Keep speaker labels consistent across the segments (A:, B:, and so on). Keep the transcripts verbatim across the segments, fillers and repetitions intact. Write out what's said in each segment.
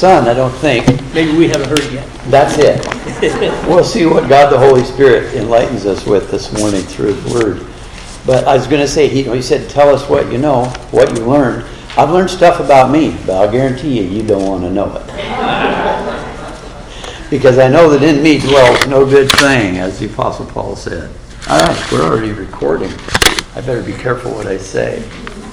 A: Son, I don't think.
B: Maybe we haven't heard yet.
A: That's it. We'll see what God the Holy Spirit enlightens us with this morning through His Word. But I was going to say, he, he said, tell us what you know, what you learned. I've learned stuff about me, but I'll guarantee you, you don't want to know it. Because I know that in me dwells no good thing, as the Apostle Paul said. All right, we're already recording. I better be careful what I say.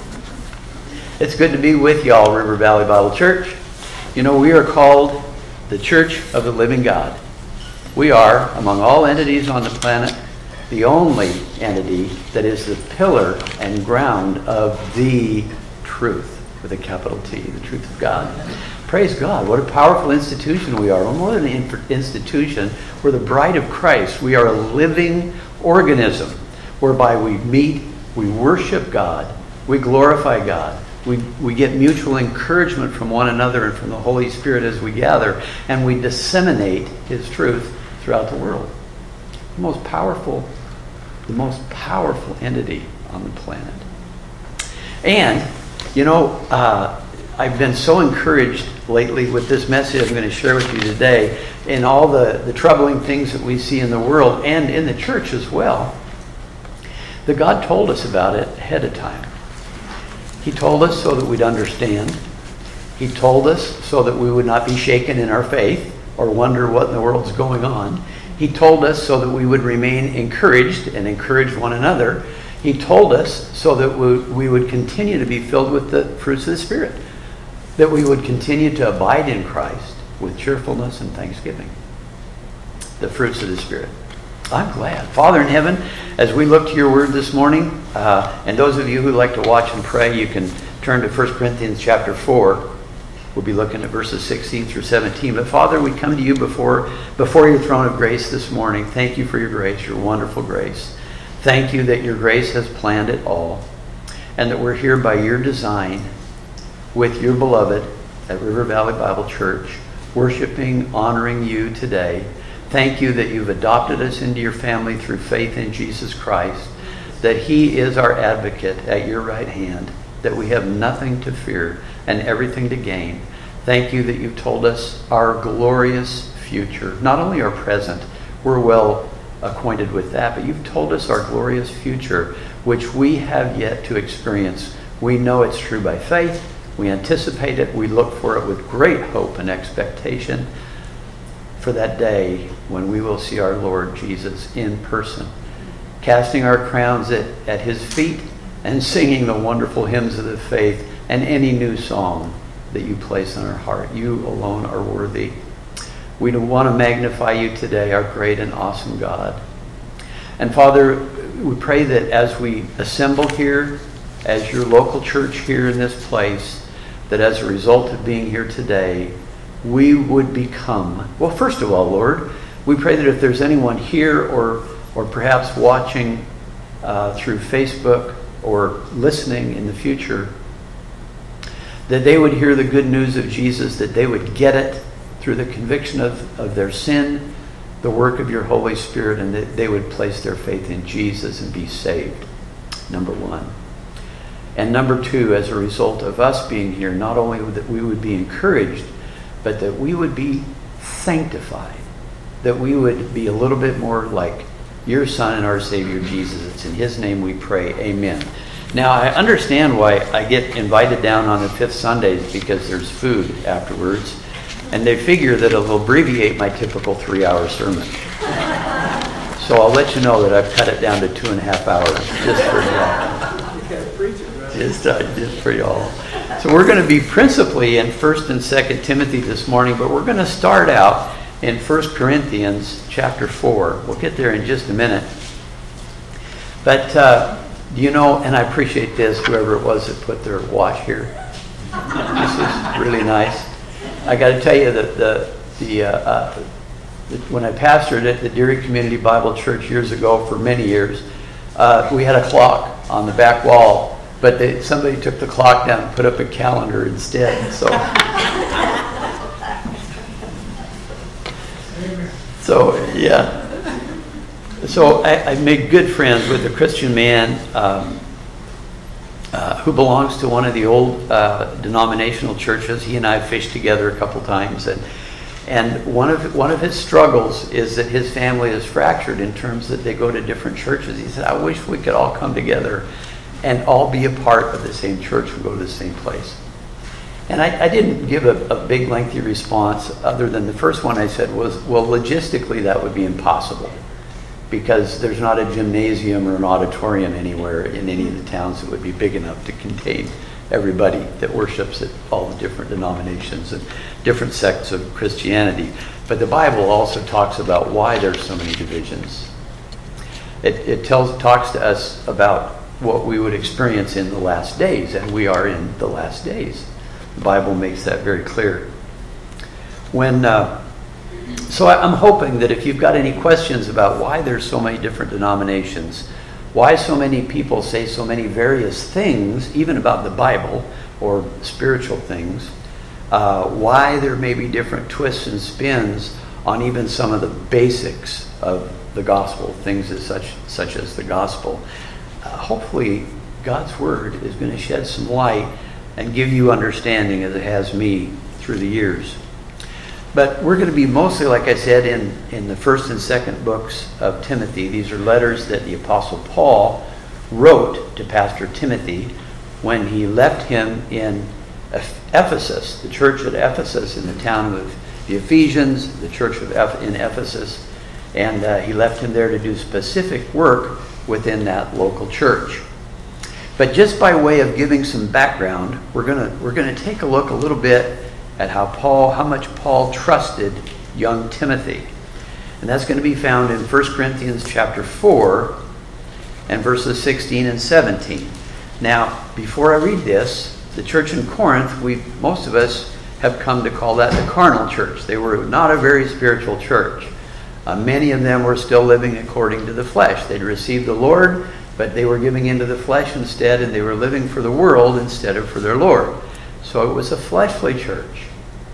A: It's good to be with y'all, River Valley Bible Church. You know, we are called the Church of the Living God. We are, among all entities on the planet, the only entity that is the pillar and ground of the truth, with a capital T, the truth of God. Praise God. What a powerful institution we are. We're more than an institution. We're the bride of Christ. We are a living organism whereby we meet, we worship God, we glorify God. We, we get mutual encouragement from one another and from the Holy Spirit as we gather, and we disseminate His truth throughout the world. The most powerful, the most powerful entity on the planet. And, you know, uh, I've been so encouraged lately with this message I'm going to share with you today, in all the, the troubling things that we see in the world and in the church as well, that God told us about it ahead of time. He told us so that we'd understand. He told us so that we would not be shaken in our faith or wonder what in the world's going on. He told us so that we would remain encouraged and encourage one another. He told us so that we, we would continue to be filled with the fruits of the Spirit, that we would continue to abide in Christ with cheerfulness and thanksgiving. The fruits of the Spirit. I'm glad. Father in heaven, as we look to your word this morning, uh, and those of you who like to watch and pray, you can turn to First Corinthians chapter four. We'll be looking at verses sixteen through seventeen. But Father, we come to you before, before your throne of grace this morning. Thank you for your grace, your wonderful grace. Thank you that your grace has planned it all, and that we're here by your design with your beloved at River Valley Bible Church, worshiping, honoring you today. Thank you that you've adopted us into your family through faith in Jesus Christ, that He is our advocate at your right hand, that we have nothing to fear and everything to gain. Thank you that you've told us our glorious future, not only our present, we're well acquainted with that, but you've told us our glorious future, which we have yet to experience. We know it's true by faith. We anticipate it. We look for it with great hope and expectation for that day when we will see our Lord Jesus in person, casting our crowns at, at His feet and singing the wonderful hymns of the faith and any new song that you place in our heart. You alone are worthy. We want to magnify you today, our great and awesome God. And Father, we pray that as we assemble here, as your local church here in this place, that as a result of being here today, we would become, well, first of all, Lord, we pray that if there's anyone here or or perhaps watching uh, through Facebook or listening in the future, that they would hear the good news of Jesus, that they would get it through the conviction of, of their sin, the work of your Holy Spirit, and that they would place their faith in Jesus and be saved, number one. And number two, as a result of us being here, not only that we would be encouraged, but that we would be sanctified, that we would be a little bit more like your Son and our Savior, Jesus. It's in His name we pray. Amen. Now, I understand why I get invited down on the fifth Sundays, because there's food afterwards, and they figure that it'll abbreviate my typical three-hour sermon. So I'll let you know that I've cut it down to two and a half hours just for y'all. Just, uh, just for y'all. So we're going to be principally in First and Second Timothy this morning, but we're going to start out in First Corinthians chapter four. We'll get there in just a minute. But, uh, you know, and I appreciate this, whoever it was that put their watch here. This is really nice. I got to tell you that the, the, uh, uh, the when I pastored at the Deary Community Bible Church years ago for many years, uh, we had a clock on the back wall. But they, somebody took the clock down and put up a calendar instead. So, so yeah. So I, I made good friends with a Christian man um, uh, who belongs to one of the old uh, denominational churches. He and I have fished together a couple times, and and one of one of his struggles is that his family is fractured in terms that they go to different churches. He said, "I wish we could all come together and all be a part of the same church and go to the same place." And I, I didn't give a, a big lengthy response other than the first one I said was, well, logistically that would be impossible, because there's not a gymnasium or an auditorium anywhere in any of the towns that would be big enough to contain everybody that worships at all the different denominations and different sects of Christianity. But the Bible also talks about why there's so many divisions. It, it tells, talks to us about what we would experience in the last days, and we are in the last days. The Bible makes that very clear. When uh, so I, I'm hoping that if you've got any questions about why there's so many different denominations, why so many people say so many various things, even about the Bible or spiritual things, uh, why there may be different twists and spins on even some of the basics of the gospel, things as such such as the gospel. Uh, hopefully, God's word is going to shed some light and give you understanding as it has me through the years. But we're going to be mostly, like I said, in, in the first and second books of Timothy. These are letters that the Apostle Paul wrote to Pastor Timothy when he left him in Ephesus, the church at Ephesus in the town of the Ephesians, the church of Eph- in Ephesus. And uh, he left him there to do specific work within that local church. But just by way of giving some background, we're gonna we're gonna take a look a little bit at how Paul, how much Paul trusted young Timothy, and that's going to be found in First Corinthians chapter four and verses sixteen and seventeen. Now, before I read this, the church in Corinth, we most of us have come to call that the carnal church. They were not a very spiritual church. Uh, many of them were still living according to the flesh. They'd received the Lord, but they were giving into the flesh instead, and they were living for the world instead of for their Lord. So it was a fleshly church.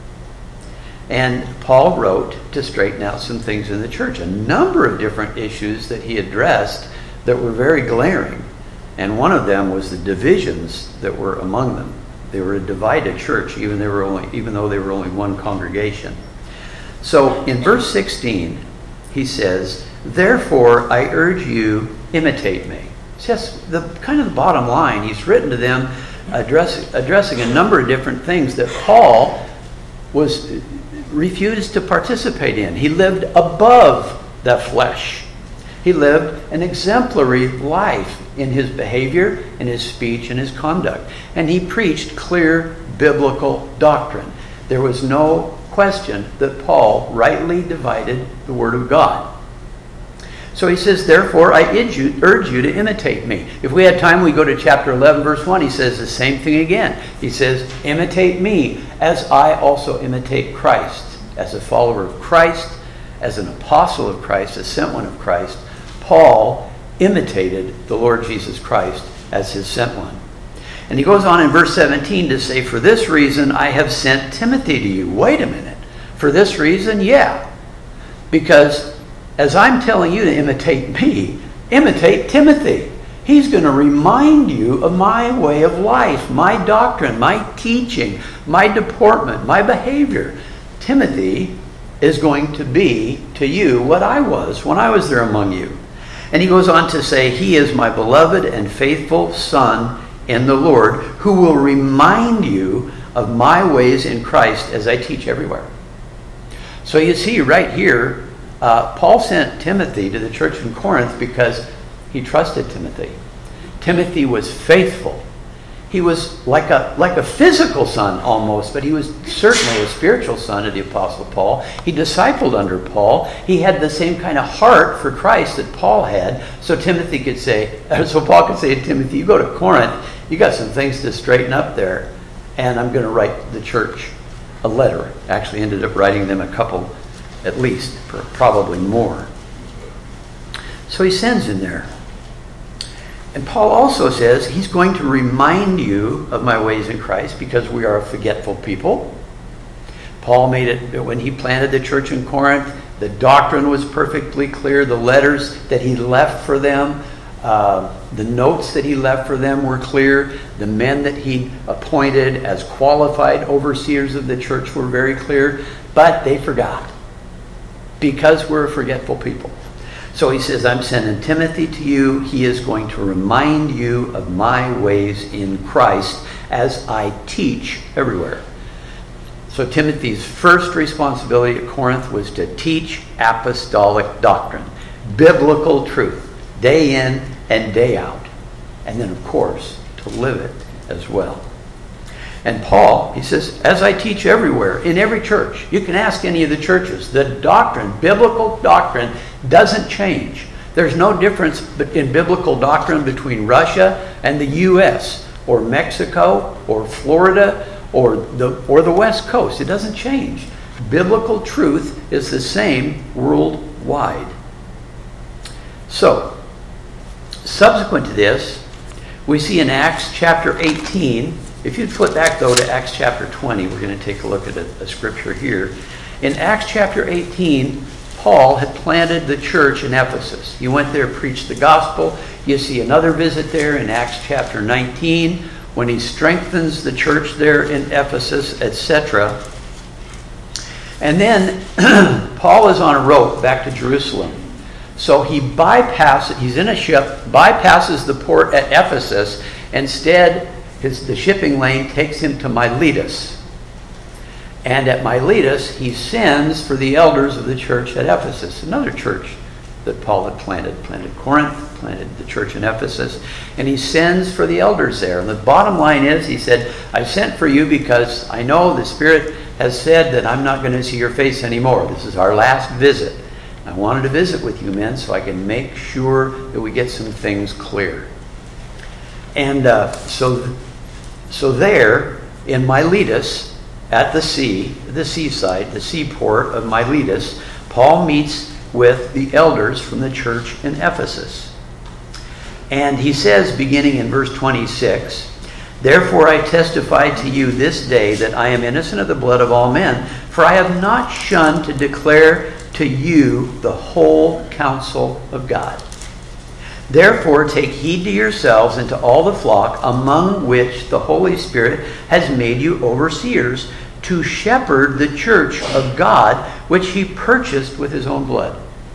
A: And Paul wrote to straighten out some things in the church, a number of different issues that he addressed that were very glaring. And one of them was the divisions that were among them. They were a divided church, even, they were only, even though they were only one congregation. So in verse sixteen, he says, "Therefore I urge you, imitate me." It's just the kind of the bottom line. He's written to them address, addressing a number of different things that Paul was refused to participate in. He lived above the flesh. He lived an exemplary life in his behavior, in his speech, and his conduct. And he preached clear biblical doctrine. There was no question that Paul rightly divided the Word of God. So he says, "Therefore I urge you, urge you to imitate me." If we had time, we go to chapter eleven, verse one. He says the same thing again. He says, "Imitate me as I also imitate Christ." As a follower of Christ, as an apostle of Christ, a sent one of Christ, Paul imitated the Lord Jesus Christ as his sent one. And he goes on in verse seventeen to say, "For this reason I have sent Timothy to you." Wait a minute. For this reason? Yeah. Because as I'm telling you to imitate me, imitate Timothy. He's going to remind you of my way of life, my doctrine, my teaching, my deportment, my behavior. Timothy is going to be to you what I was when I was there among you. And he goes on to say, "He is my beloved and faithful son in the Lord, who will remind you of my ways in Christ as I teach everywhere." So you see right here, Uh, Paul sent Timothy to the church in Corinth because he trusted Timothy. Timothy was faithful. He was like a like a physical son almost, but he was certainly a spiritual son of the Apostle Paul. He discipled under Paul. He had the same kind of heart for Christ that Paul had. So Timothy could say, so Paul could say to Timothy, "You go to Corinth, you got some things to straighten up there, and I'm going to write the church a letter." Actually ended up writing them a couple, at least, probably more. So he sends in there. And Paul also says he's going to remind you of my ways in Christ because we are a forgetful people. Paul made it when he planted the church in Corinth. The doctrine was perfectly clear. The letters that he left for them Uh, the notes that he left for them were clear. The men that he appointed as qualified overseers of the church were very clear. But they forgot, because we're a forgetful people. So he says, I'm sending Timothy to you. He is going to remind you of my ways in Christ as I teach everywhere. So Timothy's first responsibility at Corinth was to teach apostolic doctrine, biblical truth, day in and day out. And then, of course, to live it as well. And Paul, he says, as I teach everywhere, in every church, you can ask any of the churches, the doctrine, biblical doctrine, doesn't change. There's no difference in biblical doctrine between Russia and the U S or Mexico or Florida or the, or the West Coast. It doesn't change. Biblical truth is the same worldwide. So, subsequent to this, we see in Acts chapter eighteen, if you'd flip back though to Acts chapter twenty, we're going to take a look at a, a scripture here. In Acts chapter eighteen, Paul had planted the church in Ephesus. He went there, preached the gospel. You see another visit there in Acts chapter nineteen, when he strengthens the church there in Ephesus, et cetera. And then Paul is on a rope back to Jerusalem. So he bypasses, he's in a ship, bypasses the port at Ephesus. Instead, his, the shipping lane takes him to Miletus. And at Miletus, he sends for the elders of the church at Ephesus, another church that Paul had planted. Planted Corinth, planted the church in Ephesus. And he sends for the elders there. And the bottom line is, he said, I sent for you because I know the Spirit has said that I'm not going to see your face anymore. This is our last visit. I wanted to visit with you men so I can make sure that we get some things clear. And uh, so, so there in Miletus, at the sea, the seaside, the seaport of Miletus, Paul meets with the elders from the church in Ephesus. And he says, beginning in verse twenty-six, therefore I testify to you this day that I am innocent of the blood of all men, for I have not shunned to declare to you the whole counsel of God. Therefore take heed to yourselves and to all the flock among which the Holy Spirit has made you overseers, to shepherd the church of God, which he purchased with his own blood.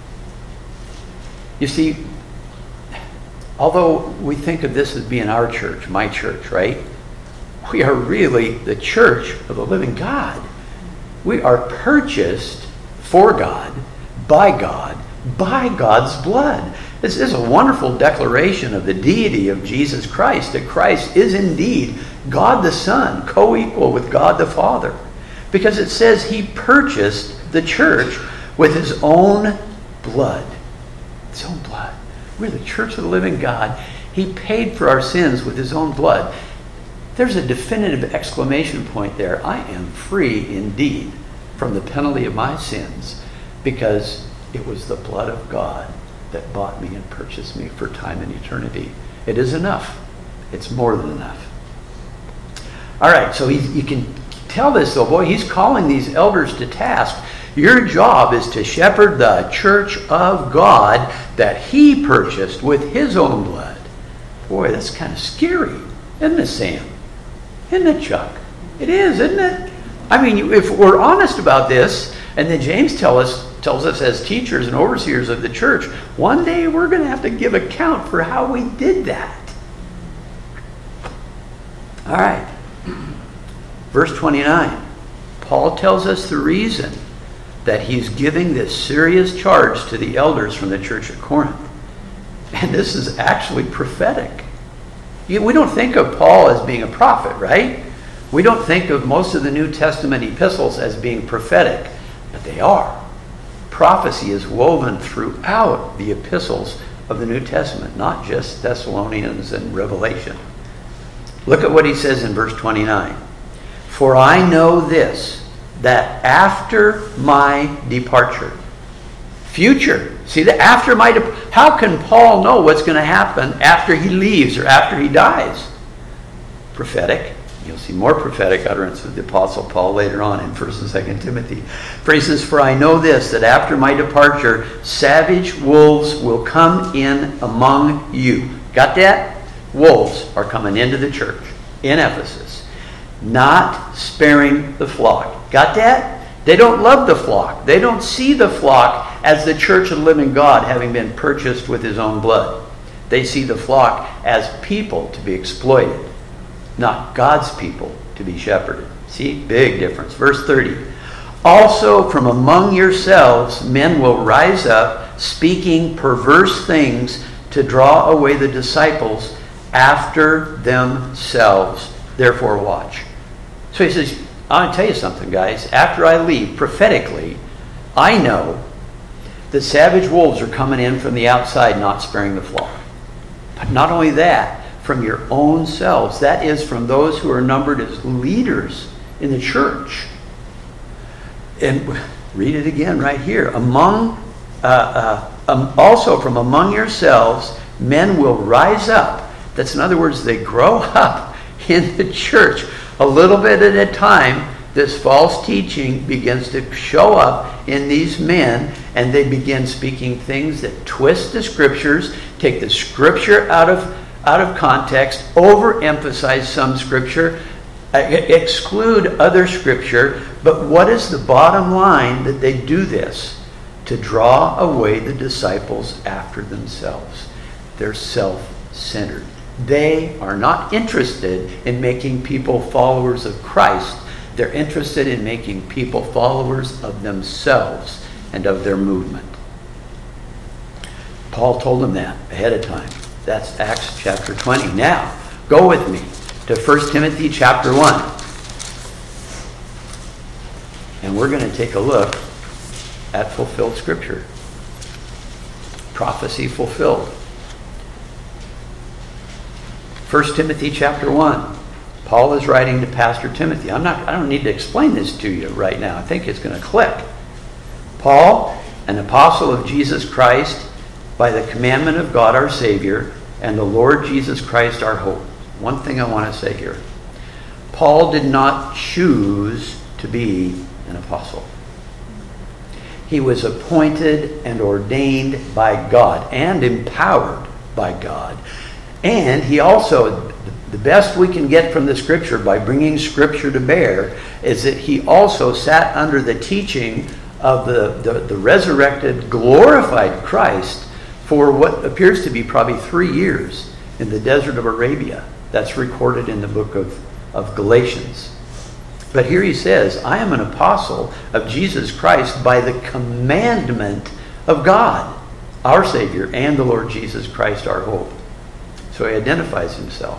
A: You see, although we think of this as being our church, my church, right? We are really the church of the living God. We are purchased for God, by God, by God's blood. This is a wonderful declaration of the deity of Jesus Christ, that Christ is indeed God the Son, co-equal with God the Father. Because it says he purchased the church with his own blood. His own blood. We're the church of the living God. He paid for our sins with his own blood. There's a definitive exclamation point there. I am free indeed from the penalty of my sins, because it was the blood of God that bought me and purchased me for time and eternity. It is enough. It's more than enough. All right, so he, you can tell this though, boy, he's calling these elders to task. Your job is to shepherd the church of God that he purchased with his own blood. Boy, that's kind of scary, isn't it, Sam? Isn't it, Chuck? It is, isn't it? I mean, if we're honest about this, and then James tell us, tells us as teachers and overseers of the church, one day we're going to have to give account for how we did that. All right. Verse twenty-nine. Paul tells us the reason that he's giving this serious charge to the elders from the church at Corinth. And this is actually prophetic. We don't think of Paul as being a prophet, right? We don't think of most of the New Testament epistles as being prophetic, but they are. Prophecy is woven throughout the epistles of the New Testament, not just Thessalonians and Revelation. Look at what he says in verse twenty-nine. For I know this, that after my departure, future, see that after my, de- how can Paul know what's going to happen after he leaves or after he dies? Prophetic. You'll see more prophetic utterance of the Apostle Paul later on in First and Second Timothy. For he says, "For I know this, that after my departure, savage wolves will come in among you." Got that? Wolves are coming into the church in Ephesus, not sparing the flock. Got that? They don't love the flock. They don't see the flock as the church of the living God, having been purchased with his own blood. They see the flock as people to be exploited, not God's people to be shepherded. See? Big difference. Verse thirty. "Also from among yourselves men will rise up, speaking perverse things to draw away the disciples after themselves. Therefore watch." So he says, I want to tell you something, guys. After I leave, prophetically, I know that savage wolves are coming in from the outside, not sparing the flock. But not only that, from your own selves. That is, from those who are numbered as leaders in the church. And read it again right here. Among, uh, uh, um, also from among yourselves, men will rise up. That's in other words, they grow up in the church. A little bit at a time, this false teaching begins to show up in these men, and they begin speaking things that twist the scriptures, take the scripture out of out of context, overemphasize some scripture, exclude other scripture. But what is the bottom line? That they do this to draw away the disciples after themselves. They're self-centered. They are not interested in making people followers of Christ. They're interested in making people followers of themselves and of their movement. Paul told them that ahead of time. That's Acts chapter twenty. Now, go with me to First Timothy chapter one. And we're going to take a look at fulfilled scripture. Prophecy fulfilled. First Timothy chapter one. Paul is writing to Pastor Timothy. I'm not, I don't need to explain this to you right now. I think it's going to click. Paul, an apostle of Jesus Christ, by the commandment of God our Savior, and the Lord Jesus Christ our hope. One thing I want to say here. Paul did not choose to be an apostle. He was appointed and ordained by God and empowered by God. And he also, the best we can get from the scripture by bringing scripture to bear, is that he also sat under the teaching of the, the, the resurrected, glorified Christ for what appears to be probably three years in the desert of Arabia. That's recorded in the book of, of Galatians. But here he says, I am an apostle of Jesus Christ by the commandment of God, our Savior, and the Lord Jesus Christ, our hope. So he identifies himself.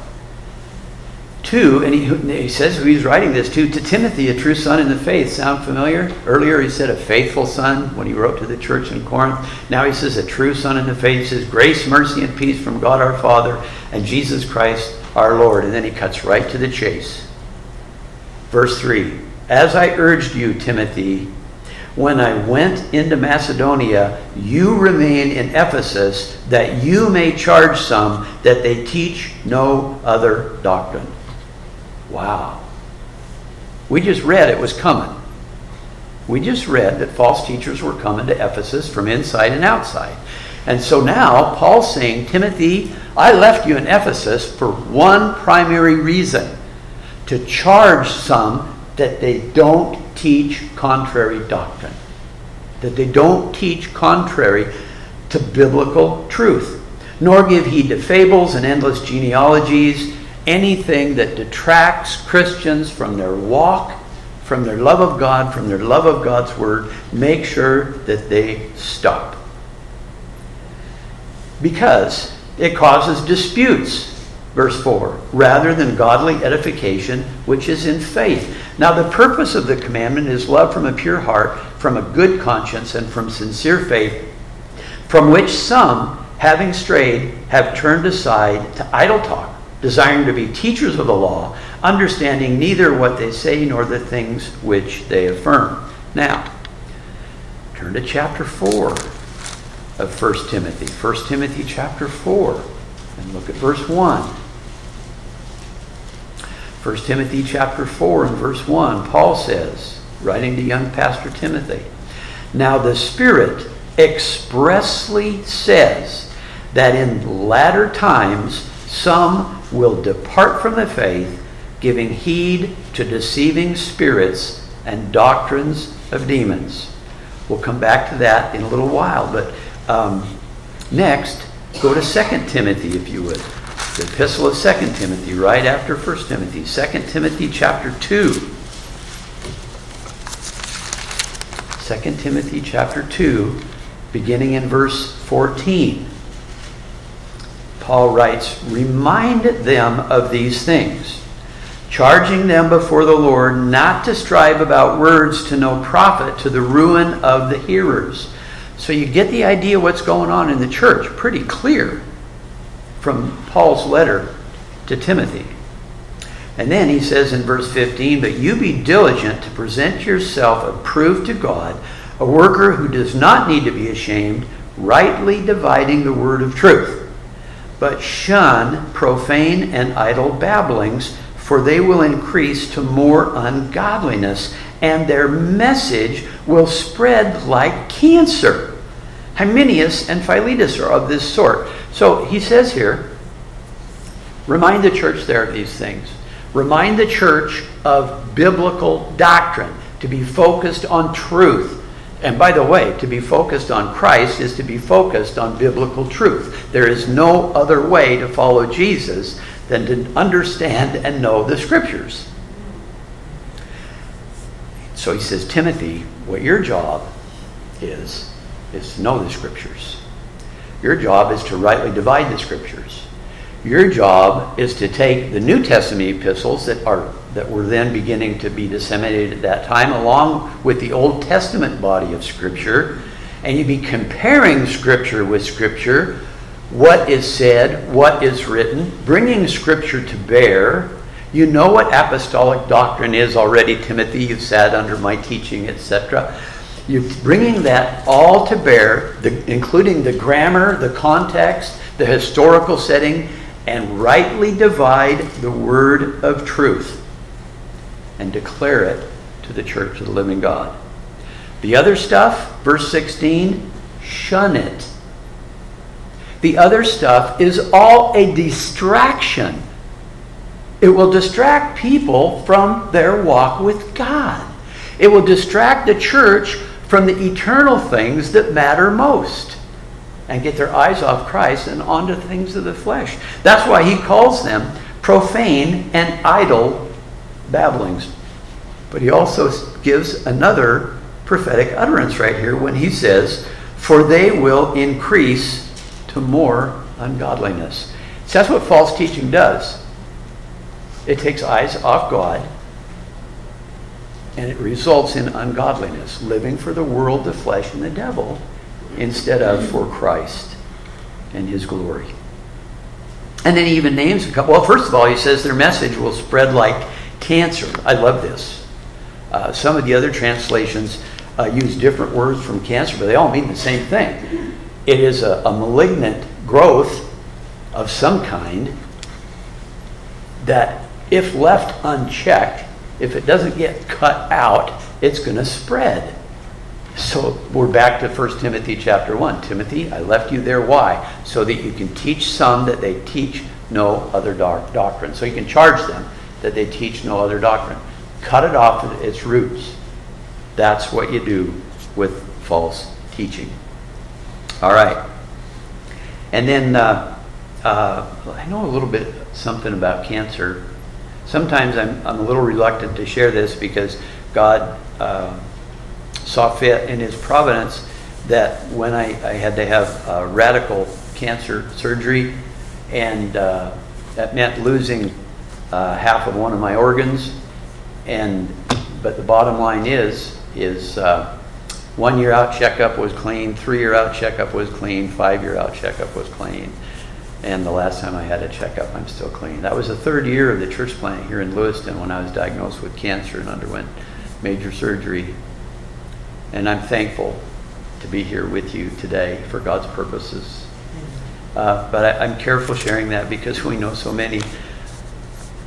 A: Two, and he, he says who he's writing this to, to Timothy, a true son in the faith. Sound familiar? Earlier he said a faithful son when he wrote to the church in Corinth. Now he says a true son in the faith. He says grace, mercy, and peace from God our Father and Jesus Christ our Lord. And then he cuts right to the chase. Verse three, as I urged you, Timothy, when I went into Macedonia, you remain in Ephesus, that you may charge some that they teach no other doctrine. Wow. We just read it was coming. We just read that false teachers were coming to Ephesus from inside and outside. And so now Paul's saying, Timothy, I left you in Ephesus for one primary reason. To charge some that they don't teach contrary doctrine. That they don't teach contrary to biblical truth. Nor give heed to fables and endless genealogies, anything that detracts Christians from their walk, from their love of God, from their love of God's word. Make sure that they stop. Because it causes disputes. Verse four, rather than godly edification, which is in faith. Now the purpose of the commandment is love from a pure heart, from a good conscience, and from sincere faith, from which some, having strayed, have turned aside to idle talk, desiring to be teachers of the law, understanding neither what they say nor the things which they affirm. Now, turn to chapter four of First Timothy. First Timothy chapter four, and look at verse one. First Timothy chapter four and verse one, Paul says, writing to young Pastor Timothy, "Now the Spirit expressly says that in latter times some will depart from the faith, giving heed to deceiving spirits and doctrines of demons." We'll come back to that in a little while, but um, next, go to Second Timothy, if you would. The epistle of Second Timothy, right after First Timothy. Second Timothy chapter two. Second Timothy chapter two, beginning in verse fourteen. Paul writes, "Remind them of these things, charging them before the Lord not to strive about words to no profit, to the ruin of the hearers." So you get the idea what's going on in the church pretty clear from Paul's letter to Timothy. And then he says in verse fifteen, "But you be diligent to present yourself approved to God, a worker who does not need to be ashamed, rightly dividing the word of truth. But shun profane and idle babblings, for they will increase to more ungodliness, and their message will spread like cancer." Hymenaeus and Philetus are of this sort. So he says here, remind the church there of these things. Remind the church of biblical doctrine, to be focused on truth. And by the way, to be focused on Christ is to be focused on biblical truth. There is no other way to follow Jesus than to understand and know the Scriptures. So he says, Timothy, what your job is, is to know the Scriptures. Your job is to rightly divide the Scriptures. Your job is to take the New Testament epistles that are that were then beginning to be disseminated at that time, along with the Old Testament body of Scripture, and you be comparing Scripture with Scripture, what is said, what is written, bringing Scripture to bear. You know what apostolic doctrine is already, Timothy. You've sat under my teaching, et cetera. You're bringing that all to bear, the, including the grammar, the context, the historical setting, and rightly divide the word of truth and declare it to the church of the living God. The other stuff, verse sixteen, shun it. The other stuff is all a distraction. It will distract people from their walk with God. It will distract the church from the eternal things that matter most and get their eyes off Christ and onto things of the flesh. That's why he calls them profane and idle babblings. But he also gives another prophetic utterance right here when he says, "For they will increase to more ungodliness." So that's what false teaching does. It takes eyes off God, and it results in ungodliness, living for the world, the flesh, and the devil, instead of for Christ and his glory. And then he even names a couple. Well, first of all, he says their message will spread like cancer. I love this. Uh, some of the other translations uh, use different words from cancer, but they all mean the same thing. It is a, a malignant growth of some kind that, if left unchecked, if it doesn't get cut out, it's going to spread. So we're back to First Timothy chapter one. Timothy, I left you there. Why? So that you can teach some that they teach no other doc- doctrine. So you can charge them that they teach no other doctrine. Cut it off at its roots. That's what you do with false teaching. All right. And then uh, uh, I know a little bit something about cancer. Sometimes I'm, I'm a little reluctant to share this because God uh, saw fit in his providence that when I, I had to have uh, radical cancer surgery, and uh, that meant losing uh, half of one of my organs. And but the bottom line is is uh, one year out checkup was clean, three year out checkup was clean, five year out checkup was clean, and the last time I had a checkup, I'm still clean. That was the third year of the church plant here in Lewiston when I was diagnosed with cancer and underwent major surgery. And I'm thankful to be here with you today for God's purposes. Uh, but I, I'm careful sharing that because we know so many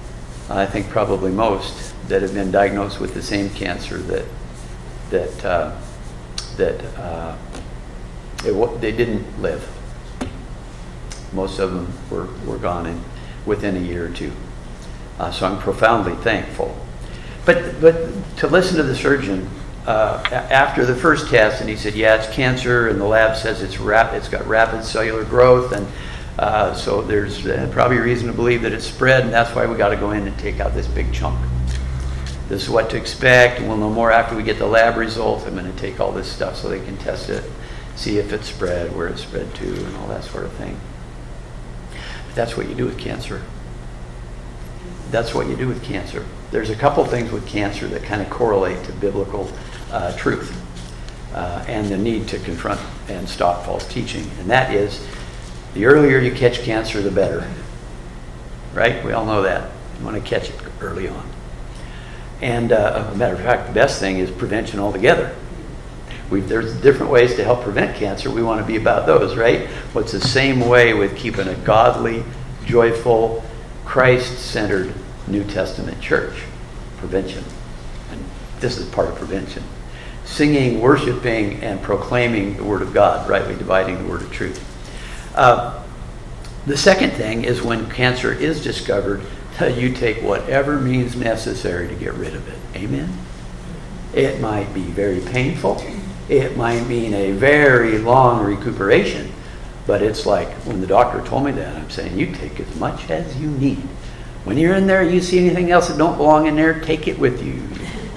A: I think probably most, that have been diagnosed with the same cancer that that uh, that uh, it, they didn't live. Most of them were, were gone in within a year or two. Uh, so I'm profoundly thankful. But but to listen to the surgeon uh, after the first test, and he said, yeah, it's cancer, and the lab says it's rap- it's got rapid cellular growth, and uh, so there's uh, probably reason to believe that it's spread, and that's why we got to go in and take out this big chunk. This is what to expect, and we'll know more after we get the lab results. I'm going to take all this stuff so they can test it, see if it's spread, where it's spread to, and all that sort of thing. But that's what you do with cancer. That's what you do with cancer. There's a couple things with cancer that kind of correlate to biblical uh, truth uh, and the need to confront and stop false teaching. And that is, the earlier you catch cancer, the better. Right? We all know that. You want to catch it early on. And uh, as a matter of fact, the best thing is prevention altogether. We've, there's different ways to help prevent cancer. We want to be about those, right? Well, it's the same way with keeping a godly, joyful, Christ-centered New Testament church. Prevention. And this is part of prevention. Singing, worshiping, and proclaiming the Word of God, rightly dividing the Word of truth. Uh, the second thing is when cancer is discovered, you take whatever means necessary to get rid of it. Amen? It might be very painful. It might mean a very long recuperation. But it's like when the doctor told me that, I'm saying, you take as much as you need. When you're in there, you see anything else that don't belong in there, take it with you.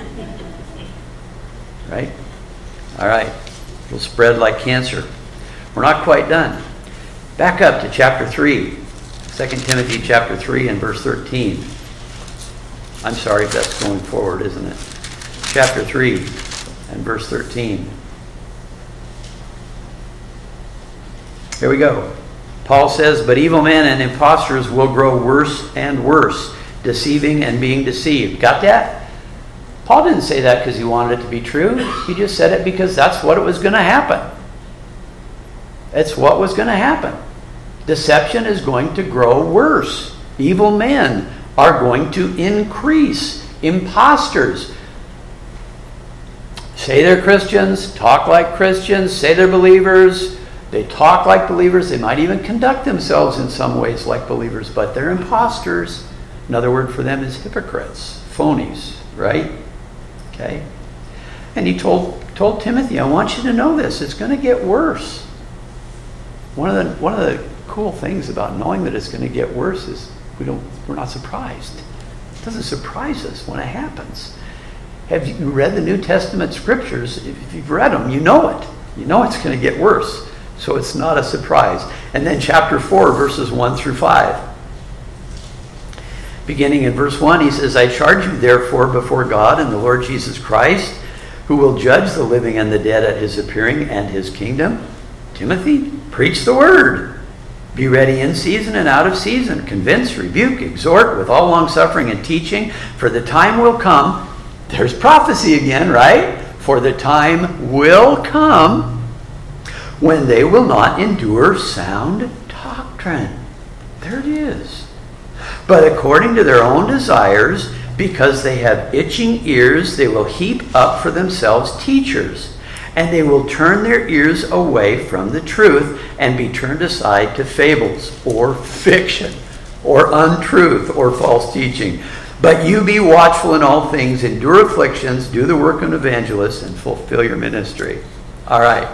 A: Right? All right. It'll spread like cancer. We're not quite done. Back up to chapter three. Second Timothy chapter three and verse thirteen. I'm sorry, that's going forward, isn't it? Chapter three and verse thirteen. Here we go. Paul says, but evil men and impostors will grow worse and worse, deceiving and being deceived. Got that? Paul didn't say that because he wanted it to be true. He just said it because that's what it was going to happen. It's what was going to happen. Deception is going to grow worse. Evil men are going to increase. Imposters say they're Christians, talk like Christians, say they're believers. They talk like believers. They might even conduct themselves in some ways like believers, but they're imposters. Another word for them is hypocrites, phonies, right? Okay. And he told told Timothy, I want you to know this. It's going to get worse. One of the one of the cool things about knowing that it's going to get worse is we don't we're not surprised. It doesn't surprise us when it happens. Have you read the New Testament scriptures? If you've read them, you know it. You know it's going to get worse. So it's not a surprise. And then chapter four, verses one through five. Beginning in verse one, he says, I charge you therefore before God and the Lord Jesus Christ, who will judge the living and the dead at his appearing and his kingdom. Timothy, preach the word. Be ready in season and out of season. Convince, rebuke, exhort with all long-suffering and teaching. For the time will come. There's prophecy again, right? For the time will come when they will not endure sound doctrine. There it is. But according to their own desires, because they have itching ears, they will heap up for themselves teachers, and they will turn their ears away from the truth and be turned aside to fables or fiction or untruth or false teaching. But you be watchful in all things, endure afflictions, do the work of an evangelist, and fulfill your ministry. All right.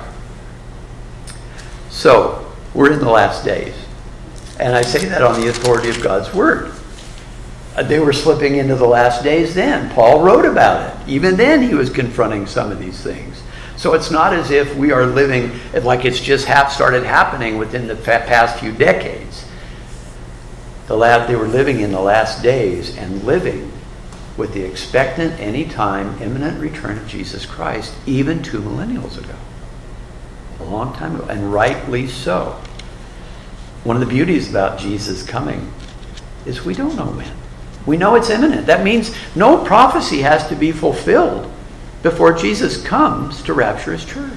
A: So, we're in the last days. And I say that on the authority of God's word. They were slipping into the last days then. Paul wrote about it. Even then he was confronting some of these things. So it's not as if we are living like it's just half started happening within the past few decades. The last, they were living in the last days and living with the expectant, anytime, imminent return of Jesus Christ, even two millennials ago. A long time ago, and rightly so. One of the beauties about Jesus coming is we don't know when. We know it's imminent. That means no prophecy has to be fulfilled before Jesus comes to rapture his church.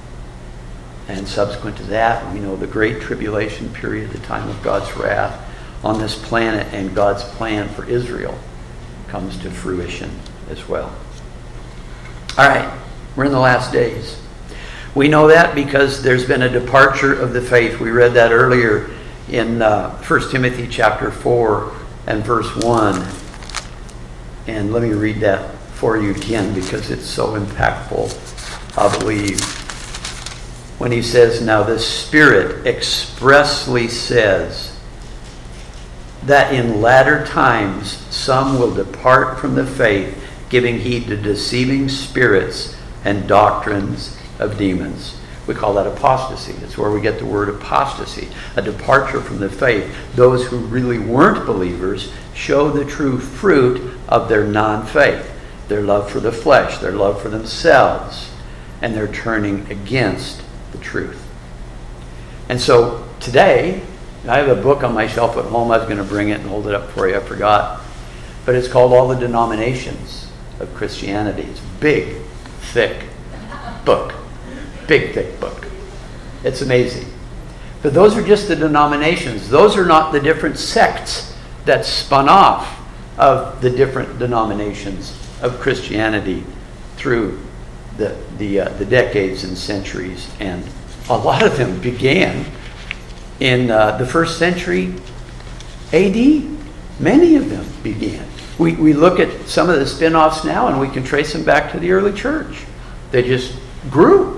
A: And subsequent to that, we know the great tribulation period, the time of God's wrath. on this planet, and God's plan for Israel comes to fruition as well. All right, we're in the last days. We know that because there's been a departure of the faith. We read that earlier in uh, First Timothy chapter four and verse one. And let me read that for you again because it's so impactful, I believe. When he says, "Now the Spirit expressly says that in latter times some will depart from the faith, giving heed to deceiving spirits and doctrines of demons." We call that apostasy. That's where we get the word apostasy, a departure from the faith. Those who really weren't believers show the true fruit of their non-faith, their love for the flesh, their love for themselves, and they're turning against the truth. And so today, I have a book on my shelf at home. I was going to bring it and hold it up for you. I forgot. But it's called All the Denominations of Christianity. It's a big, thick book. Big, thick book. It's amazing. But those are just the denominations. Those are not the different sects that spun off of the different denominations of Christianity through the the, uh, the decades and centuries. And a lot of them began in uh, the first century A D. Many of them began. We, we look at some of the spin-offs now and we can trace them back to the early church. They just grew.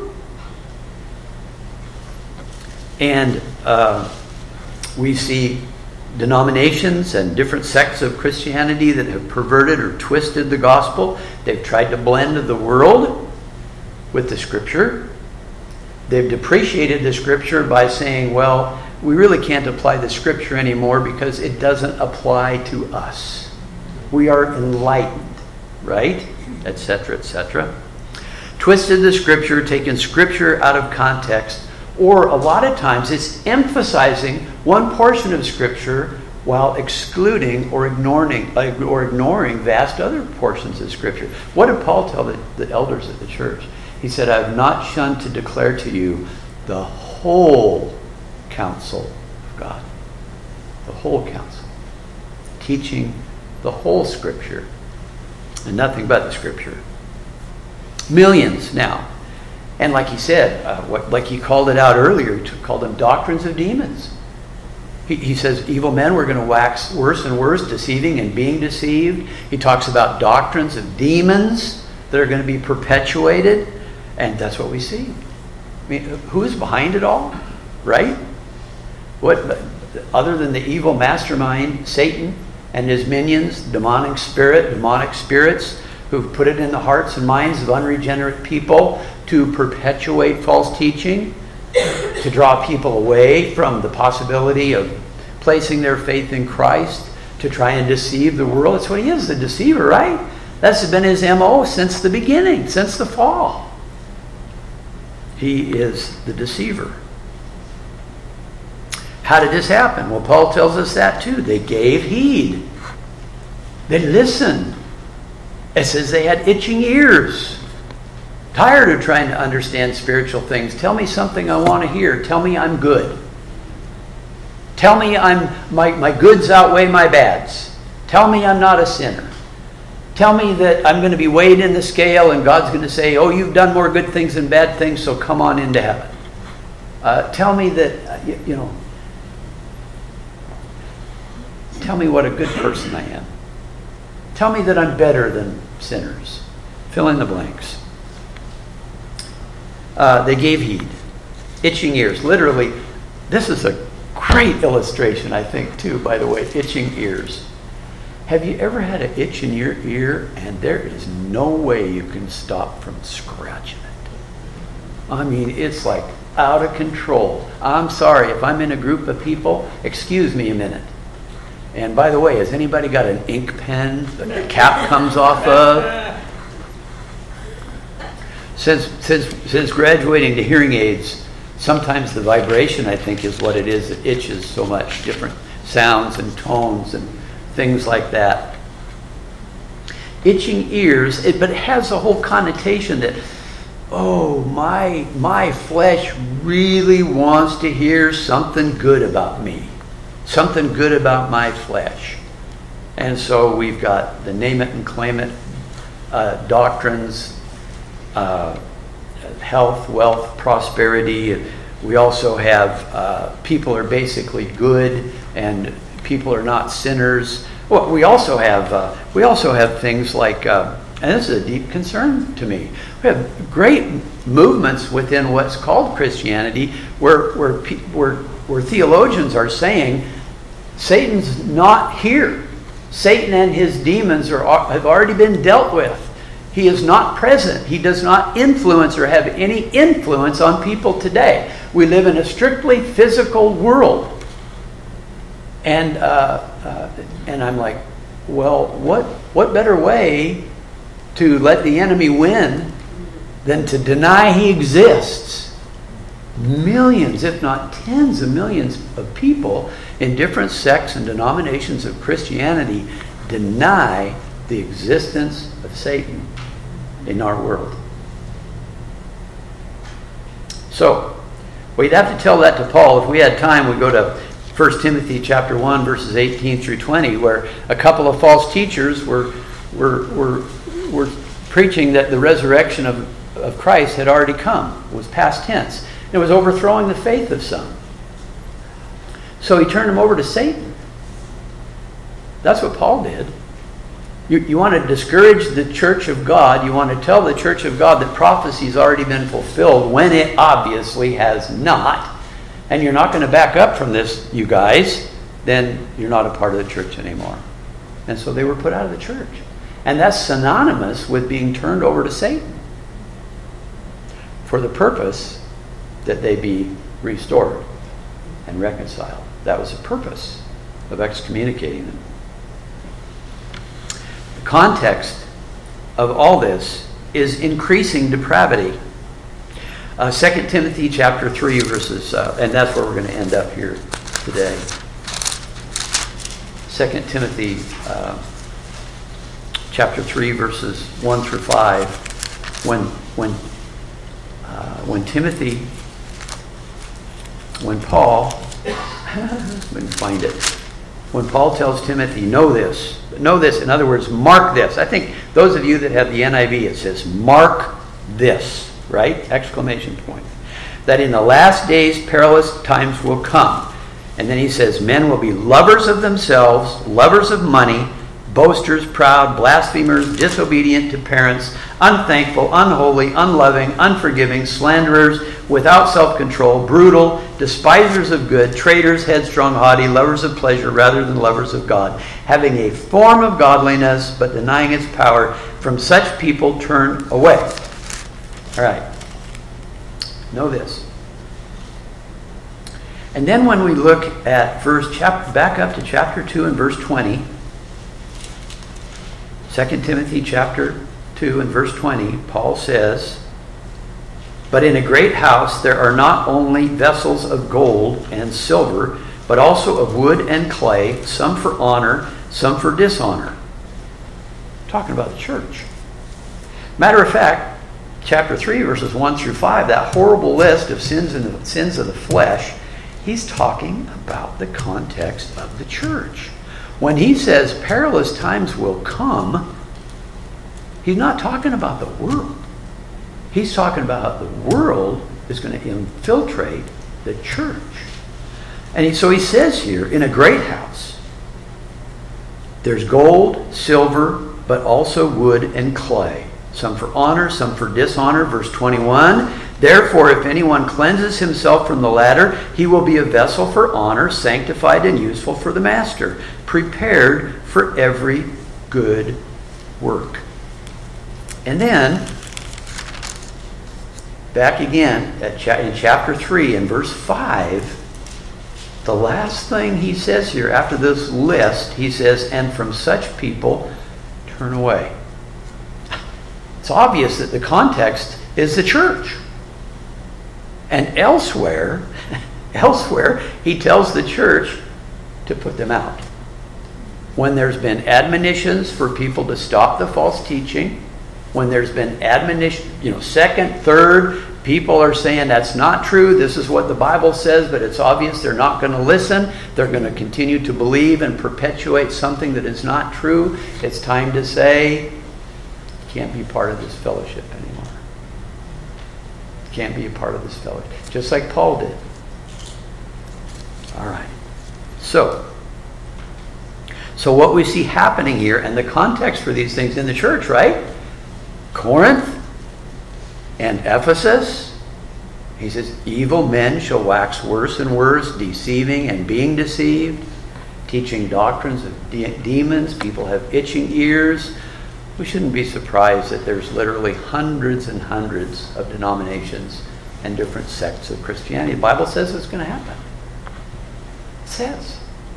A: And uh, we see denominations and different sects of Christianity that have perverted or twisted the gospel. They've tried to blend the world with the Scripture. They've depreciated the Scripture by saying, well, we really can't apply the Scripture anymore because it doesn't apply to us. We are enlightened, right? Etc., et cetera. Twisted the Scripture, taken Scripture out of context, or a lot of times it's emphasizing one portion of Scripture while excluding or ignoring or ignoring vast other portions of Scripture. What did Paul tell the, the elders of the church? He said, "I have not shunned to declare to you the whole counsel of God." The whole counsel. Teaching the whole Scripture and nothing but the Scripture. Millions now. And like he said, uh, what, like he called it out earlier, he called them doctrines of demons. He, he says evil men were going to wax worse and worse, deceiving and being deceived. He talks about doctrines of demons that are going to be perpetuated. And that's what we see. I mean, who is behind it all? Right? What, other than the evil mastermind, Satan and his minions, demonic spirit, demonic spirits, who've put it in the hearts and minds of unregenerate people to perpetuate false teaching, to draw people away from the possibility of placing their faith in Christ, to try and deceive the world. That's what he is, the deceiver, right? That's been his M O since the beginning, since the fall. He is the deceiver. How did this happen? Well, Paul tells us that too. They gave heed. They listened. It says they had itching ears. Tired of trying to understand spiritual things. Tell me something I want to hear. Tell me I'm good. Tell me I'm my, my goods outweigh my bads. Tell me I'm not a sinner. Tell me that I'm going to be weighed in the scale and God's going to say, oh, you've done more good things than bad things, so come on into heaven. Uh, tell me that, uh, you, you know, tell me what a good person I am. Tell me that I'm better than sinners. Fill in the blanks. Uh, they gave heed. Itching ears. Literally, this is a great illustration, I think, too, by the way. Itching ears. Have you ever had an itch in your ear and there is no way you can stop from scratching it? I mean, it's like out of control. I'm sorry, if I'm in a group of people, excuse me a minute. And by the way, has anybody got an ink pen that the cap comes off of? Since, since, since graduating to hearing aids, sometimes the vibration, I think, is what it is. It itches so much, different sounds and tones and things like that. Itching ears, it, but it has a whole connotation that, oh, my, my flesh really wants to hear something good about me. something good about my flesh. And so we've got the name it and claim it uh, doctrines, uh, health, wealth, prosperity. We also have uh, people are basically good and people are not sinners. Well, we also have uh, we also have things like, uh, and this is a deep concern to me. We have great movements within what's called Christianity, where where where, where theologians are saying Satan's not here. Satan and his demons are have already been dealt with. He is not present. He does not influence or have any influence on people today. We live in a strictly physical world. And uh, uh, and I'm like, well, what what better way to let the enemy win than to deny he exists? Millions, if not tens of millions of people in different sects and denominations of Christianity deny the existence of Satan in our world. So, we'd have to tell that to Paul. If we had time, we'd go to First Timothy chapter one, verses eighteen through twenty, where a couple of false teachers were were were, were preaching that the resurrection of, of Christ had already come. It was past tense. It was overthrowing the faith of some. So he turned them over to Satan. That's what Paul did. You, you want to discourage the church of God. You want to tell the church of God that prophecy's already been fulfilled when it obviously has not. And you're not going to back up from this, you guys. Then you're not a part of the church anymore. And so they were put out of the church. And that's synonymous with being turned over to Satan for the purpose that they be restored and reconciled. That was the purpose of excommunicating them. The context of all this is increasing depravity. Uh, Second Timothy chapter three verses, uh, and that's where we're going to end up here today. Second Timothy uh, chapter three verses one through five. When when uh, when Timothy, when Paul, let me find it. When Paul tells Timothy, know this, know this. In other words, mark this. I think those of you that have the N I V, it says, mark this, right? Exclamation point. That in the last days, perilous times will come. And then he says, men will be lovers of themselves, lovers of money, boasters, proud, blasphemers, disobedient to parents, unthankful, unholy, unloving, unforgiving, slanderers, without self-control, brutal, despisers of good, traitors, headstrong, haughty, lovers of pleasure rather than lovers of God, having a form of godliness but denying its power. From such people turn away. All right. Know this. And then when we look at verse chapter, back up to chapter two and verse twenty, Second Timothy chapter two and verse twenty, Paul says, but in a great house there are not only vessels of gold and silver, but also of wood and clay, some for honor, some for dishonor. Talking about the church. Matter of fact, chapter three, verses one through five, that horrible list of sins and the sins of the flesh, he's talking about the context of the church. When he says perilous times will come, he's not talking about the world. He's talking about the world is going to infiltrate the church. And he, so he says here, in a great house, there's gold, silver, but also wood and clay. Some for honor, some for dishonor. Verse twenty-one, therefore, if anyone cleanses himself from the latter, he will be a vessel for honor, sanctified and useful for the master, prepared for every good work. And then, back again at cha- in chapter three and verse five, the last thing he says here after this list, he says, and from such people turn away. It's obvious that the context is the church. And elsewhere, elsewhere, he tells the church to put them out. When there's been admonitions for people to stop the false teaching, when there's been admonition, you know, second, third, people are saying that's not true, this is what the Bible says, but it's obvious they're not going to listen. They're going to continue to believe and perpetuate something that is not true. It's time to say, you can't be part of this fellowship anymore. You can't be a part of this fellowship. Just like Paul did. All right. So, so what we see happening here, and the context for these things in the church, right? Corinth and Ephesus, he says, evil men shall wax worse and worse, deceiving and being deceived, teaching doctrines of de- demons. People have itching ears. We shouldn't be surprised that there's literally hundreds and hundreds of denominations and different sects of Christianity. The Bible says it's going to happen. It says.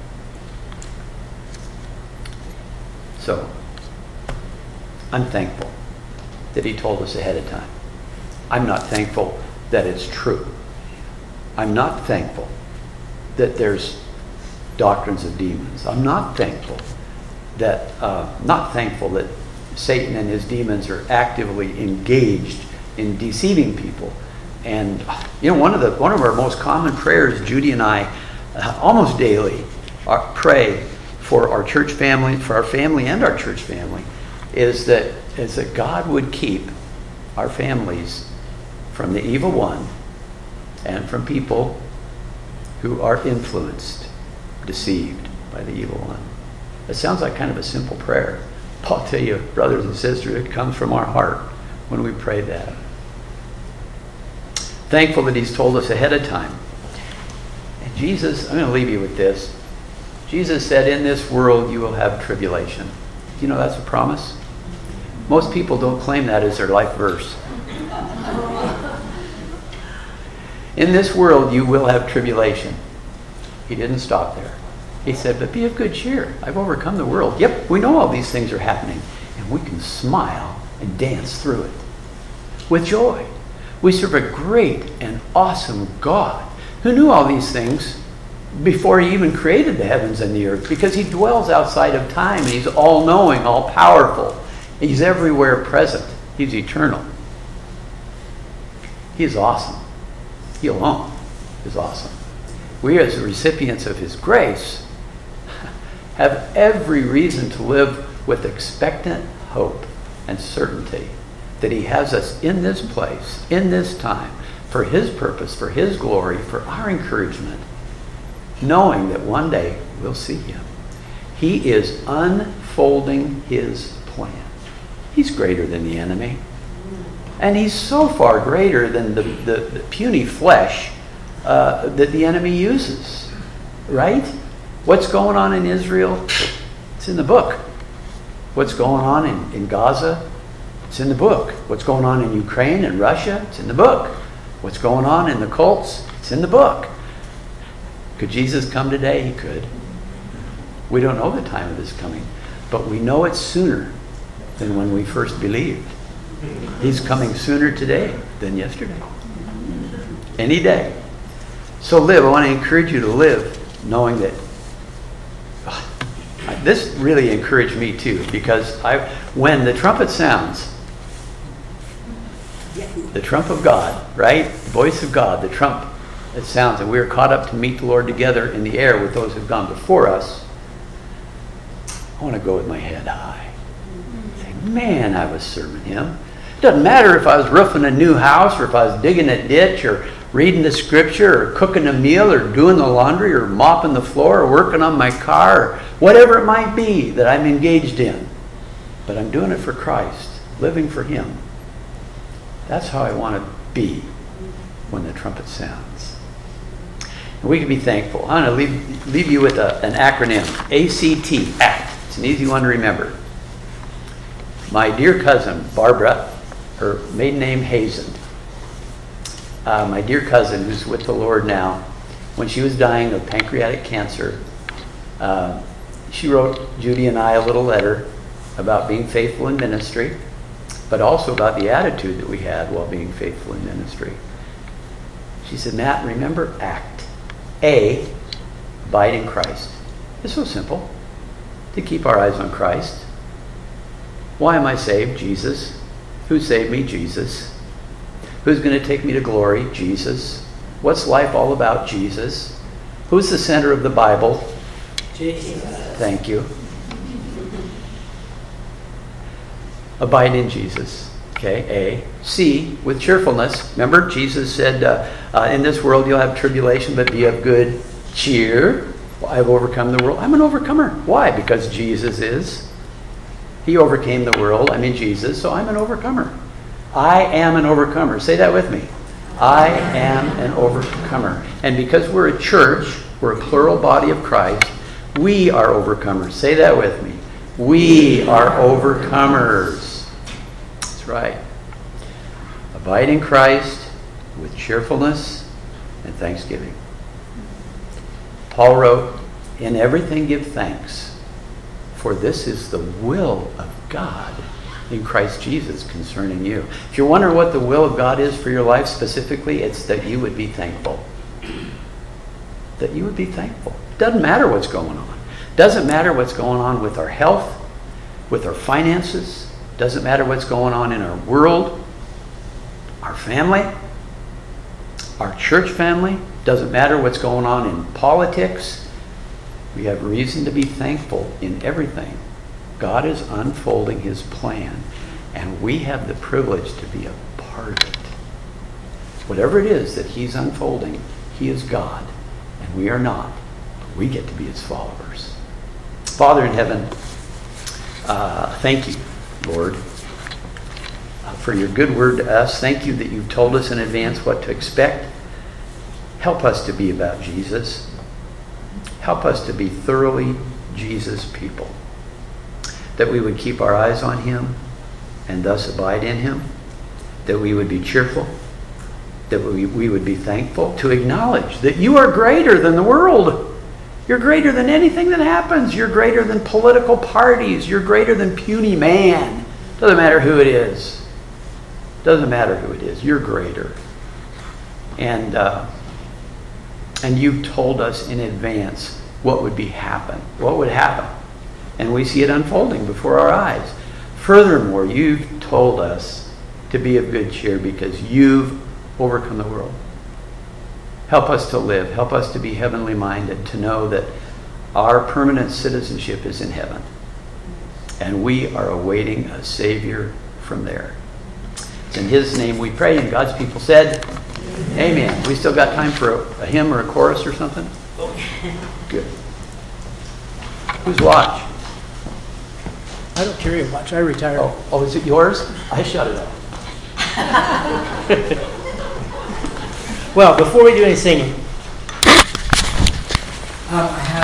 A: So, I'm thankful that he told us ahead of time. I'm not thankful that it's true. I'm not thankful that there's doctrines of demons. I'm not thankful that, uh, not thankful that Satan and his demons are actively engaged in deceiving people. And you know, one of the one of our most common prayers, Judy and I, uh, almost daily, are, pray for our church family, for our family and our church family, is that is that God would keep our families from the evil one and from people who are influenced, deceived by the evil one. It sounds like kind of a simple prayer. But I'll tell you, brothers and sisters, it comes from our heart when we pray that. Thankful that he's told us ahead of time. And Jesus, I'm going to leave you with this. Jesus said, in this world you will have tribulation. Do you know that's a promise? Most people don't claim that as their life verse. In this world you will have tribulation. He didn't stop there. He said, but be of good cheer. I've overcome the world. Yep, we know all these things are happening. And we can smile and dance through it with joy. We serve a great and awesome God who knew all these things before he even created the heavens and the earth, because he dwells outside of time. He's all-knowing, all-powerful. He's everywhere present. He's eternal. He's awesome. He alone is awesome. We, as recipients of his grace, have every reason to live with expectant hope and certainty that he has us in this place, in this time, for his purpose, for his glory, for our encouragement, knowing that one day we'll see him. He is unfolding his plan. He's greater than the enemy. And he's so far greater than the, the, the puny flesh uh, that the enemy uses. Right? What's going on in Israel? It's in the book. What's going on in, in Gaza? It's in the book. What's going on in Ukraine and Russia? It's in the book. What's going on in the cults? It's in the book. Could Jesus come today? He could. We don't know the time of his coming, but we know it's sooner than when we first believed. He's coming sooner today than yesterday. Any day. So live. I want to encourage you to live knowing that. Oh, this really encouraged me too, because I, when the trumpet sounds, the trump of God, right? The voice of God, the trump that sounds, and we are caught up to meet the Lord together in the air with those who've gone before us. I want to go with my head high. Say, man, I was serving him. It doesn't matter if I was roofing a new house, or if I was digging a ditch, or reading the scripture, or cooking a meal, or doing the laundry, or mopping the floor, or working on my car, or whatever it might be that I'm engaged in. But I'm doing it for Christ, living for him. That's how I want to be when the trumpet sounds. And we can be thankful. I'm going to leave, leave you with a, an acronym. A C T, ACT. It's an easy one to remember. My dear cousin, Barbara, her maiden name Hazen, uh, my dear cousin who's with the Lord now, when she was dying of pancreatic cancer, uh, she wrote Judy and I a little letter about being faithful in ministry, but also about the attitude that we had while being faithful in ministry. She said, Matt, remember ACT. A, abide in Christ. It's so simple. To keep our eyes on Christ. Why am I saved? Jesus. Who saved me? Jesus. Who's going to take me to glory? Jesus. What's life all about? Jesus. Who's the center of the Bible?
B: Jesus.
A: Thank you. Abide in Jesus. Okay, A. C, with cheerfulness. Remember, Jesus said, uh, uh, in this world you'll have tribulation, but be of good cheer. Well, I've overcome the world. I'm an overcomer. Why? Because Jesus is. He overcame the world. I'm in Jesus, so I'm an overcomer. I am an overcomer. Say that with me. I am an overcomer. And because we're a church, we're a plural body of Christ, we are overcomers. Say that with me. We are overcomers. That's right. Abide in Christ with cheerfulness and thanksgiving. Paul wrote, in everything give thanks, for this is the will of God in Christ Jesus concerning you. If you're wondering what the will of God is for your life specifically, it's that you would be thankful. That you would be thankful. Doesn't matter what's going on. Doesn't matter what's going on with our health, with our finances. Doesn't matter what's going on in our world, our family, our church family. Doesn't matter what's going on in politics. We have reason to be thankful in everything. God is unfolding his plan, and we have the privilege to be a part of it. Whatever it is that he's unfolding, he is God, and we are not. But we get to be his followers. Father in heaven, uh, thank you, Lord, uh, for your good word to us. Thank you that you've told us in advance what to expect. Help us to be about Jesus. Help us to be thoroughly Jesus people. That we would keep our eyes on him and thus abide in him. That we would be cheerful. That we, we would be thankful. To acknowledge that you are greater than the world. You're greater than anything that happens. You're greater than political parties. You're greater than puny man. Doesn't matter who it is. Doesn't matter who it is. You're greater. And uh, and you've told us in advance what would be happen. What would happen. And we see it unfolding before our eyes. Furthermore, you've told us to be of good cheer because you've overcome the world. Help us to live. Help us to be heavenly minded, to know that our permanent citizenship is in heaven. And we are awaiting a Savior from there. It's in his name we pray, and God's people said, Amen. Amen. We still got time for a, a hymn or a chorus or something? Good. Whose watch?
B: I don't carry a watch. I retired.
A: Oh, oh, is it yours? I shut it off.
B: Well, before we do any singing, um, I have